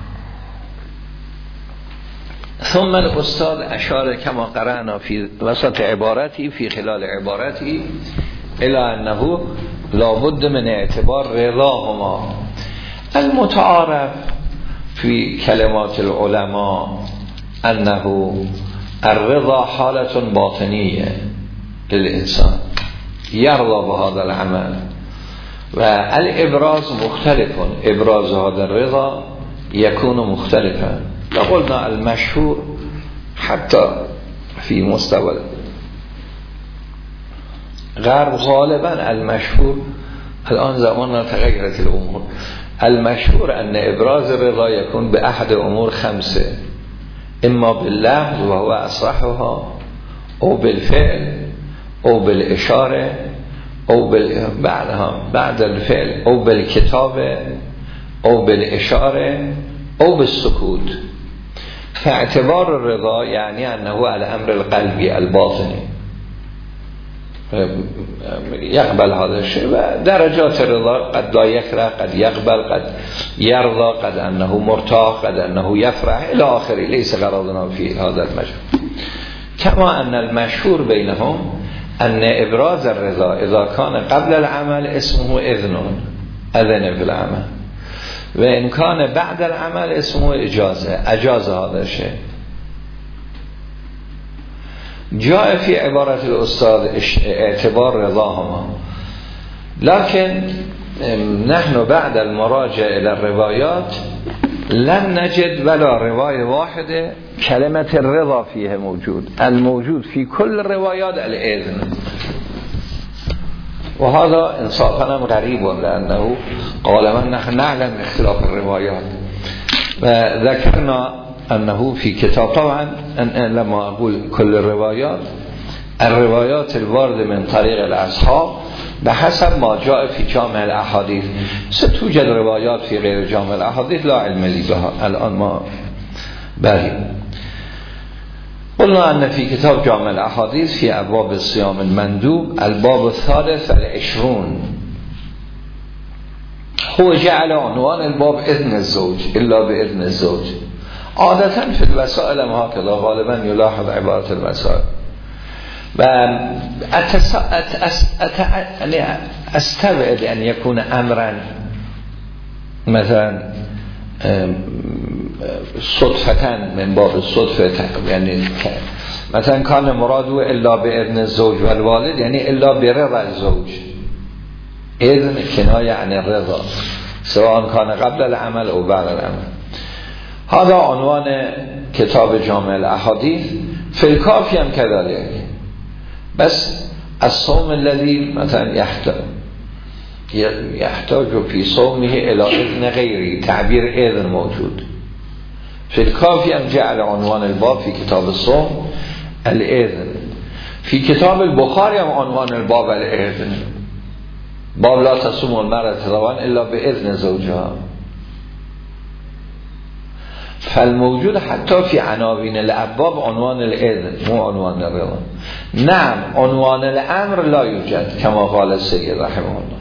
ثم الأستاذ أشار كما قرأنا في وسط عبارته في خلال عبارته إلى أنه لابد من اعتبار رضاهما. المتعارف في كلمات العلماء أنه الرضا حالة باطنية للإنسان يرضى بهذا العمل، والإبراز مختلف، إبراز هذا الرضا يكون مختلفا. لقلنا المشهور حتى في مستوى غير غالبا المشهور، الآن زماننا تغيرت الأمور، المشهور أن إبراز الرضا يكون بأحد أمور 5، إما باللفظ وهو أصحها، أو بالفعل، أو بالإشارة، أو بعد الفعل، أو بالكتابة، أو بالإشارة، أو بالسكوت. فاعتبار الرضا يعني أنه الأمر القلبي الباطني يقبل هذا الشيء، ودرجات الرضا قد لا يكره، قد يقبل، قد يرضى، قد أنه مرتاح، قد أنه يفرح إلى آخره، ليس غرضنا في هذا المجال. كما أن المشهور بينهم أن إبراز الرضا إذا كان قبل العمل اسمه إذن في العمل، وإن كان بعد العمل اسمه إجازة، أجاز هذا الشيء. جاء في عبارة الأستاذ اعتبار رضاهما، لكن نحن بعد المراجعة إلى الروايات لم نجد ولا رواية واحدة كلمة الرضا فيها موجود. الموجود في كل الروايات الإذن، وهذا إنصافا غريب، لأنه قال من نحن نعلم اختلاف الروايات. وذكرنا أنه في كتاب، طبعا لما أقول كل الروايات الواردة من طريق الأصحاب بحسب ما جاء في جامع الأحاديث، ستوجد روايات في غير جامع الأحاديث لا علم لي بها الآن ما بلي. قلنا أن في كتاب جامع الأحاديث في أبواب الصيام المندوب الباب 23 هو جعل عنوان الباب إذن الزوج إلا بإذن الزوج. عادة في الوسائل هكذا غالبا يلاحظ عبارة الوسائل. أستبعد أن يكون أمرا مثلا صدفة من باب الصدفة، يعني مثلا كان مراده إلا بإذن الزوج والوالد، يعني إلا برضا الزوج. إذن كناية عن الرضا سواء كان قبل العمل أو بعد العمل. هذا عنوان كتاب جامع الأحاديث. في الكافي هم كذلك، بس الصوم الذي مثلا يحتاج في صومه إلى إذن غيري، تعبير إذن موجود في الكافي. هم جعل عنوان الباب في كتاب الصوم الإذن. في كتاب البخاري هم عنوان الباب الإذن، باب لا تصوم المرأة طبعا إلا بإذن زوجها. فالموجود حتى في عناوين الأبواب عنوان الإذن مو عنوان الرضا. نعم عنوان الأمر لا يوجد كما قال السيد رحمه الله،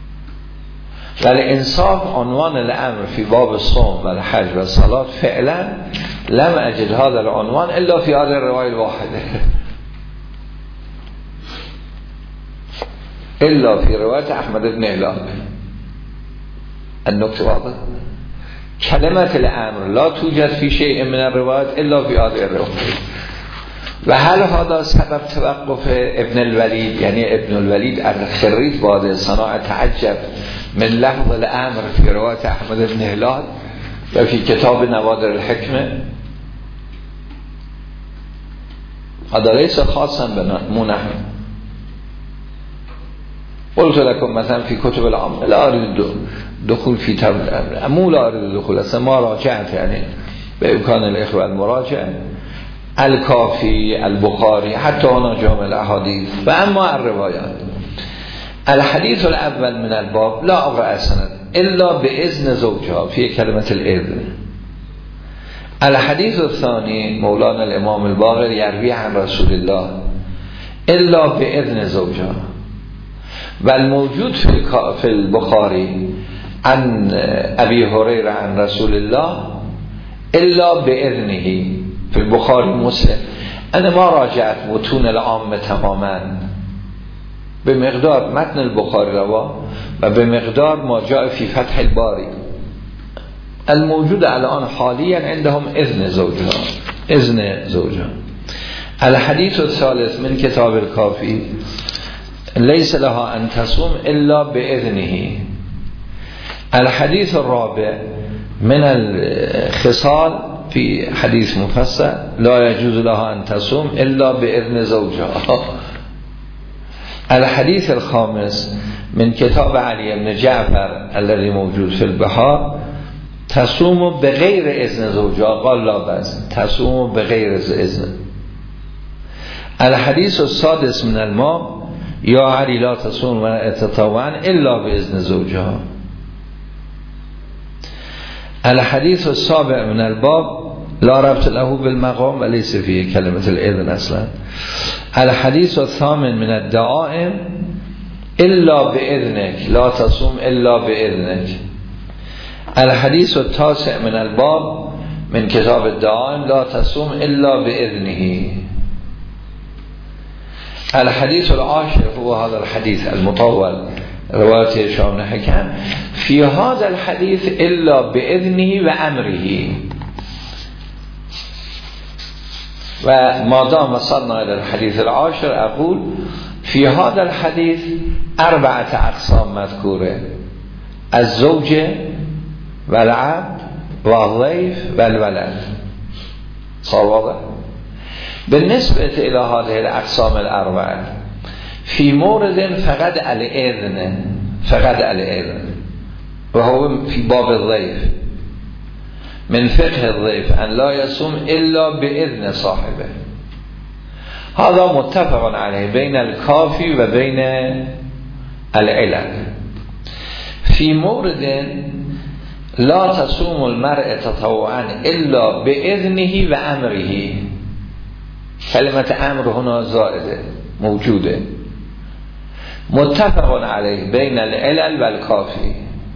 والإنصاف عنوان الأمر في باب الصوم والحج والصلاة فعلا لم أجد هذا العنوان إلا في هذه الرواية الواحدة، إلا في رواية أحمد بن هلال. النكتة واضحة، كلمة الأمر لا توجد في شيء من الروايات إلا في هذه الرواية. و هل هذا سبب توقف ابن الولید، یعنی ابن الولید الخریت بعد صناع تعجب من لفظ الامر فی روایت احمد بن هلال و فی کتاب نوادر الحکمه؟ هذا ليس خاصا بنا نحن. قلت لكم مثلا في كتب العام لا أريد دخول في تبع الأمر، مو لا أريد دخول، أصلا ما راجعت يعني بإمكان الإخوة المراجعة الكافي البخاري حتى هنا جامع الأحاديث. فأما الروايات الحديث الأول من الباب لا أقرأ سند إلا بإذن زوجها في كلمة الإذن. الحديث الثاني مولانا الإمام الباقر يروي عن رسول الله إلا بإذن زوجها. والموجود في البخاري عن أبي هريرة عن رسول الله إلا بإذنه في البخاري مسلم. أنا ما راجعت متون العامة تماما، بمقدار متن البخاري روا و بمقدار ما جاء في فتح الباري. الموجود الآن حاليا عندهم إذن زوجها. الحديث الثالث من كتاب الكافي ليس لها أن تصوم إلا بإذنه. الحديث الرابع من الخصال في حديث مفصل لا يجوز لها أن تصوم إلا بإذن زوجها. الحديث الخامس من كتاب علي بن جعفر الذي موجود في البحار تصوم بغير إذن زوجها، قال لا بأس تصوم بغير إذن. الحديث السادس من الماء يا علي لا تصوم ولا تطوعا إلا بإذن زوجها. الحديث السابع من الباب لا ربط له بالمقام وليس فيه كلمة الإذن أصلا. الحديث الثامن من الدعائم إلا بإذنك لا تصوم إلا بإذنك. الحديث التاسع من الباب من كتاب الدعائم لا تصوم إلا بإذنه. الحديث العاشر هو هذا الحديث المطول رواية هشام بن حكم في هذا الحديث إلا بإذنه وأمره. وما دام وصلنا إلى الحديث العاشر أقول في هذا الحديث 4 أقسام مذكورة: الزوجة والعبد والضيف والولد. صار واضح؟ بالنسبة إلى هذه الأقسام الأربعة في مورد فقد الإذن وهو في باب الضيف من فقه الضيف أن لا يصوم إلا بإذن صاحبه. هذا متفق عليه بين الكافي وبين العلل. في مورد لا تصوم المرأة تطوعا إلا بإذنه وأمره. كلمة أمر هنا زائدة موجودة، متفق عليه بين العلل والكافي.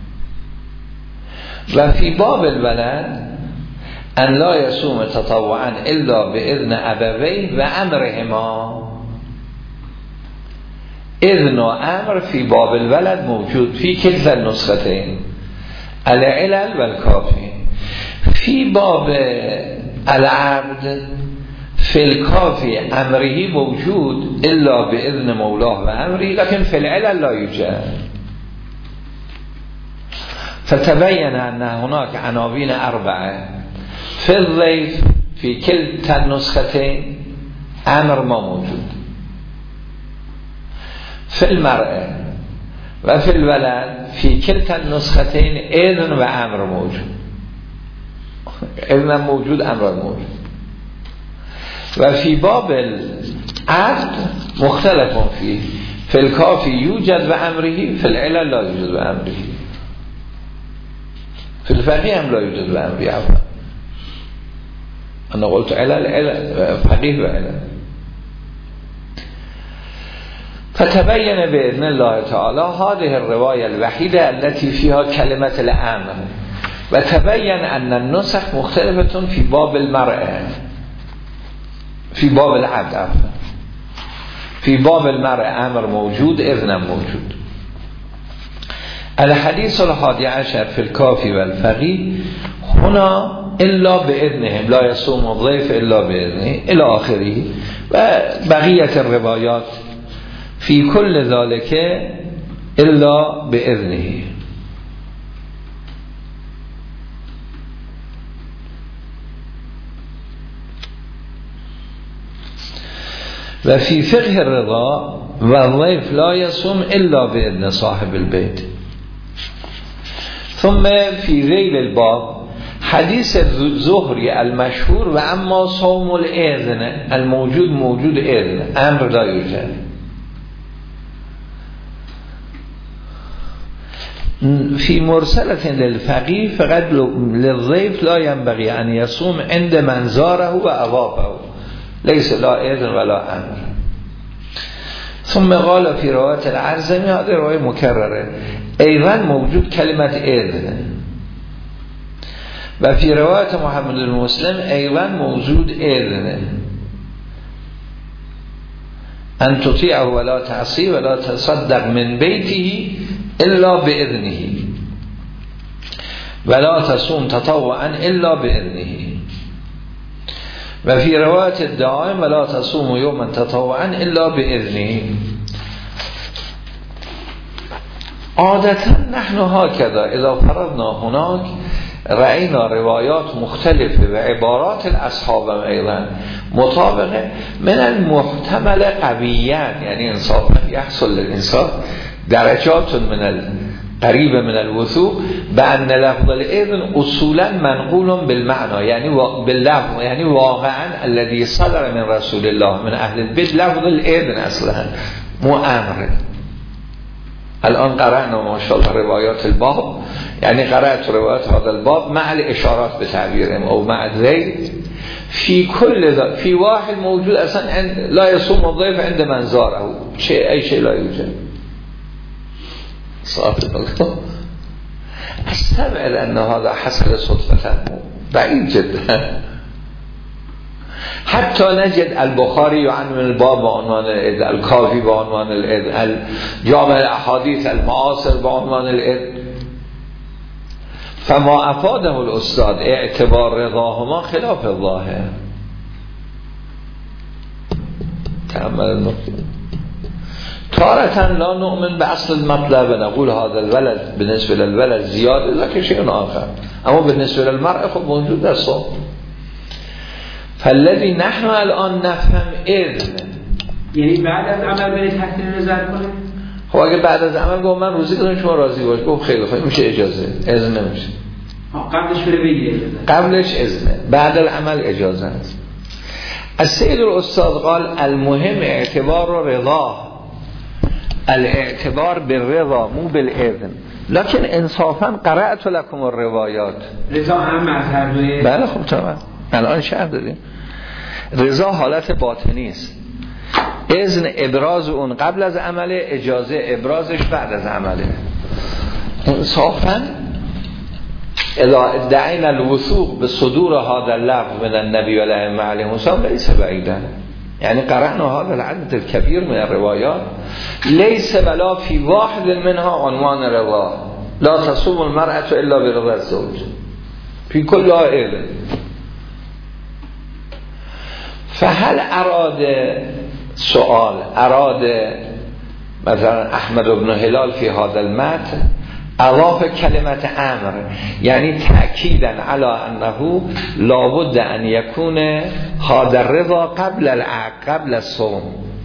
وفي باب الولد أن لا يصوم تطوعا إلا بإذن أبويه وأمرهما. إذن وأمر في باب الولد موجود في كلتا النسختين العلل والكافي. في باب العبد في الكافي أمره موجود إلا بإذن مولاه وأمره، لكن في العلل لا يوجد. فتبين أن هناك عناوين 4 في الضيف في كلتا النسختين أمر ما موجود، في المرأة وفي الولد في كلتا النسختين إذن وأمر موجود. إذن موجود أمر موجود. وفي باب العبد مختلف فيه، في الكافي يوجد بأمره، في العلل لا يوجد بأمره، في الفقيه هم لا يوجد بأمره. عفوا أنا قلت علل فقيه وعلل. فتبين بإذن الله تعالى هذه الرواية الوحيدة التي فيها كلمة الأمر. وتبين أن النسخ مختلفة في باب المرأة، في باب العبد عفوا. في باب المرأة أمر موجود، إذن موجود. الحديث 11 في الكافي والفقيه هنا إلا بإذنهم لا يصوم الضيف إلا بإذنه إلى آخره. و بقیت الروایات فی کل ذالک الا باذنه. و فی فقه الرضا و الضیف لا یصوم الا باذن صاحب البیت. ثم فی ذیل الباب حدیث زهری المشهور و اما صوم الاذن الموجود موجود اذن امر لا یوجد. فی مرسلة للفقیه فقط للضیف لا ينبغي ان یصوم عند من زاره و اضافه لیس لا اذن ولا امر. ثم قال فی روایت العرزمی هذه روایت مکرره ایوان موجود کلمت اذن و فی روایت محمد المسلم ایوان موجود اذن ان تطیعه ولا تعصی ولا تصدق من بیته الا باذنه ولا تصوم تطوعا الا باذنه. و فی روایت الدائم ولا تصوم یوما تطوعا الا باذنه. عادتا نحن هكذا اذا فرضنا هناك رأينا روایات مختلفه و عبارات الاصحاب ایضا مطابقه من المحتمل قویان، یعنی انصافا یحصل للانسان درجات من قریب من الوثوق بأن لفظ الاذن اصولا منقول بالمعنى، یعنی باللفظ، یعنی واقعا الذي صدر من رسول الله من اهل البيت لفظ الاذن اصلا مو امر. الان قرأنا ما شاء الله روایات الباب، یعنی قرأت روایات هذا الباب مع الاشارات به تعبیرهم او مع الذیل فی کل فی واحد موجود اصلا لا يصوم الضيف عند من زاره ای شيء لا یوجد. صاحب الله استبعد ان هذا حصل صدفة بعید جدا. حتی نجد البخاری عنوان الباب بعنوان الإذن، الکافی بعنوان الإذن، جامع الاحادیث المعاصر بعنوان الإذن. فما افاده الاستاد اعتبار رضاهما خلاف الظاهر. تأمل النقطه. تارة لا نؤمن بأصل المطلب نقول هذا الولد بالنسبة للولد زيادة لكن شيء آخر، اما بالنسبة للمرأة خب موجود در صوم. فالذي نحن الان نفهم اذن، یعنی بعد از عمل بری تحصیل نظر کنه. خب اگه بعد از عمل گفت من روزی کنم شما راضی باش، گفت خیلی خوب میشه اجازه، اذن نمیشه. قبلش بره بگیره اجازه، قبلش اذنه، بعد العمل اجازه است. السید الاستاذ قال المهم اعتبار رضا، الاعتبار بالرضا مو بالاذن. لكن انصافا قرأت لكم الروایات. رضا هم مظهر روی بله خب تمام. الان شرح دادیم رضا حالت باطنی است، اذن ابراز اون قبل از عمله، اجازه ابرازش بعد از عمله. انصافا اذا ادعینا الوثوق به صدور هذا اللفظ من النبی و الائمه علیهم السلام لیس بعیدا، یعنی قرأنا هذا العدد الكبير من الروايات ليس ولا في واحد منها عنوان رضا لا تصوم المرأة الا برضا الزوج في كلها اذن. فهل اراد مثلا احمد بن هلال في هذا المتن اضاف کلمت امر، یعنی تأکیدا علی انه لابد ان یکون هذا الرضا قبل الصوم.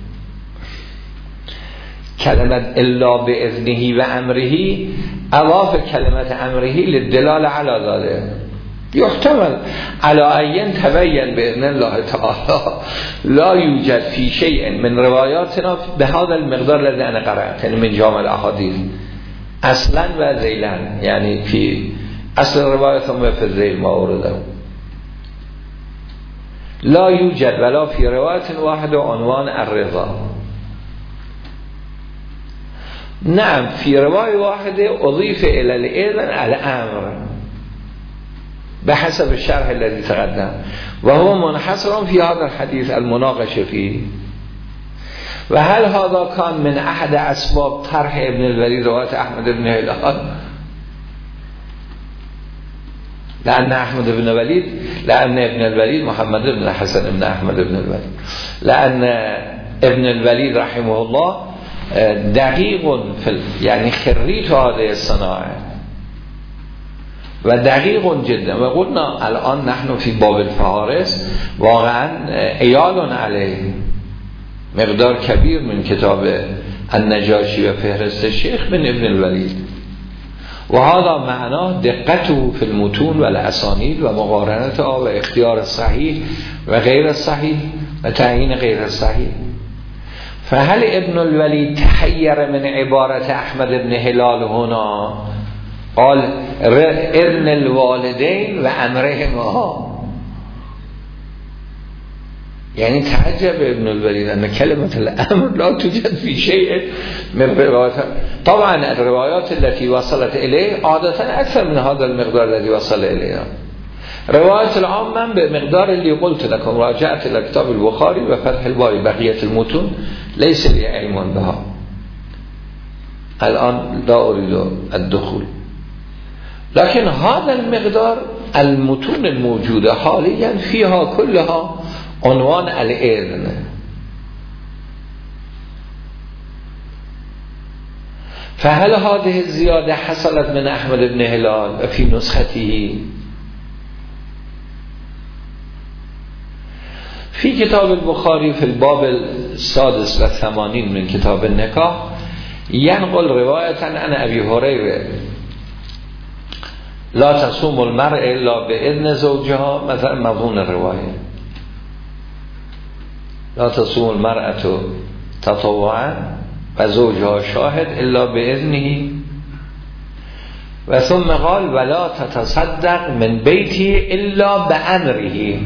کلمت الا باذنه و امره اضاف کلمت امره للدلال علی ذلك. يحتمل على أن تبين بإذن الله تعالى لا يوجد في شيء من رواياتنا بهذا المقدار الذي أنا قرأت من جامع الأحاديث اصلا و ذیلا، یعنی فی اصل روایت هم فی ذیل ما ورده لا یوجد ولا فی روایت واحد عنوان الرضا. نعم فی روایت واحد اضیف الى الاذن الامر بحسب الشرح الذي تقدم و هو منحصر في هذا الحديث المناقشه فيه. و هل هذا كان من احد اسباب طرح ابن الولید روایت احمد بن هلال؟ لأن أحمد بن ولید، لأن ابن الولید محمد بن حسن بن احمد بن الولید، لأن ابن الولید رحمه الله دقیق یعنی خریط هذه الصناعه و دقیق جدا. و قلنا الان نحن فی باب الفهارس واقعا ایال علیه مقدار کبیر من کتاب النجاشی و فهرست الشیخ بن ابن الولید و هذا معناه دقته فی المتون و الاسانید و مقارنت و اختیار صحیح و غیر صحیح و تعیین غیر صحیح. فهل ابن الولید تحیر من عبارت احمد بن هلال هنا قال ابن الوالدین و امرهما، یعنی تعجب ابن الولید ان کلمه الامر لا توجد فی شیء من روایات. طبعا الروايات التي وصلت اليه عادة اكثر من هذا المقدار الذي وصل اليه. روایت العام به مقدار اللي قلت لكم راجعت الى كتاب البخاري و فتح الباری بقیه المتون ليس لي علم بها الان لا اريد الدخول، لكن هذا المقدار المتون الموجوده حاليا فيها كلها عنوان الاذن. فهل هذه الزيادة حصلت من احمد بن هلال في نسخته؟ في كتاب البخاري في الباب السادس و 80 من كتاب النكاح ينقل رواية عن أبي هريرة لا تصوم المرء إلا بإذن زوجها، مثلا مضمون الرواية لا تصوم المرأة تطوعا و زوجها شاهد إلا بإذنه، و ثم قال ولا تتصدق من بيته إلا بأمره.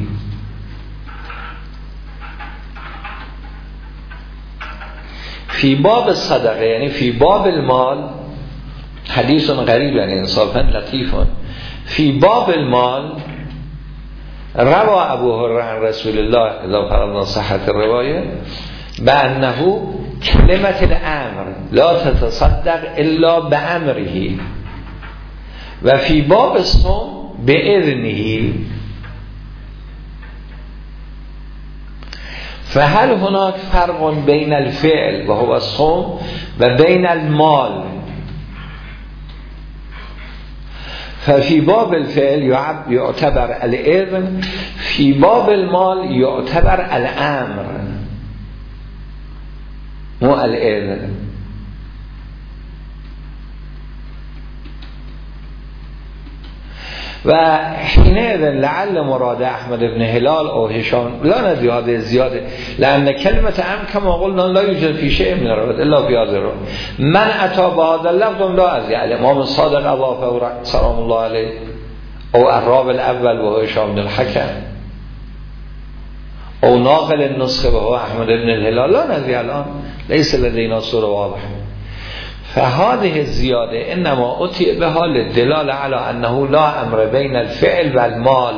في باب الصدقه یعنی في باب المال حدیث غریب یعنی انصافا لطیف. في باب المال روى ابو هريره عن رسول الله اذا فرضنا صحة الروايه بأنه كلمة الامر لا تتصدق الا بأمره، و في باب الصوم بإذنه. فهل هناك فرق بين الفعل وهو الصوم و بين المال؟ ففي باب الفعل يعتبر الإذن، في باب المال يعتبر الأمر مو الإذن. و حينئذ لعل مراد احمد بن هلال او هشام لا ندري هذه الزياده، لان كلمه ام كما قلنا لا يوجد في شيء من الروايات الا في هذا الروايه. من اتى بهذا اللفظ لا ازي عليه الامام الصادق اضافه سلام الله عليه او الراب الاول وهو هشام بن الحكم او ناقل النسخه وهو احمد بن الهلال لا ندري الان ليس لدينا صوره واضحه. فهذه الزيادة إنما أتي بها للدلالة على أنه لا أمر بين الفعل والمال،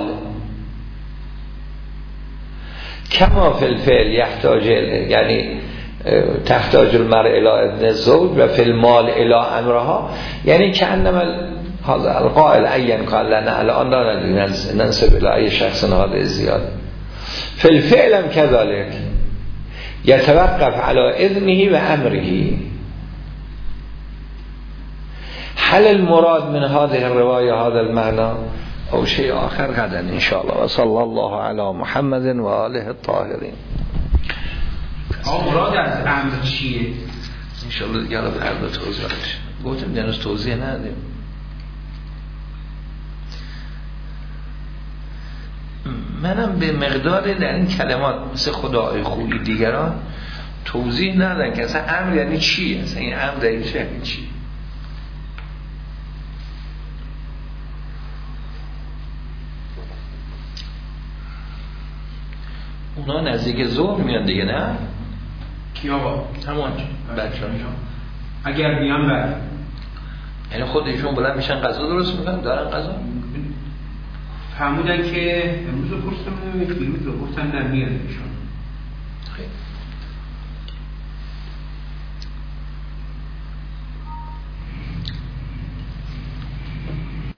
كما في الفعل يحتاج يعني تحتاج المرء إلى إذن الزوج و في المال إلى أمرها، يعني كأنما هذا القائل أيا قال لنا الآن لا ننسب إلى أي شخص هذه الزيادة. في الفعل كذلك يتوقف على إذنه وأمره. هل المراد من هذه الرواية هذا المعنى أو شيء آخر غدا إن شاء الله. وصلى الله على محمد وآله الطاهرين. مراد از امر چیه؟ إن شاء الله دیگه فردا توضیح بشه. گفتم دیگه توضیح ندیم. منم به مقدار در این کلمات مثل خدای خوبی دیگران توضیح ندادن که اصلا امر یعنی چی، اصلا این امر در این شکل چی. اونا نزدیک ظهر میان دیگه نه؟ کیا با؟ همانجا بچه ها اگر بیان بر یعنی خودشون بلند میشن غذا درست میکنن دارن غذا فرمودن که امروز رو پرستم بیروز رو گفتن نمیان ایشون. خیلی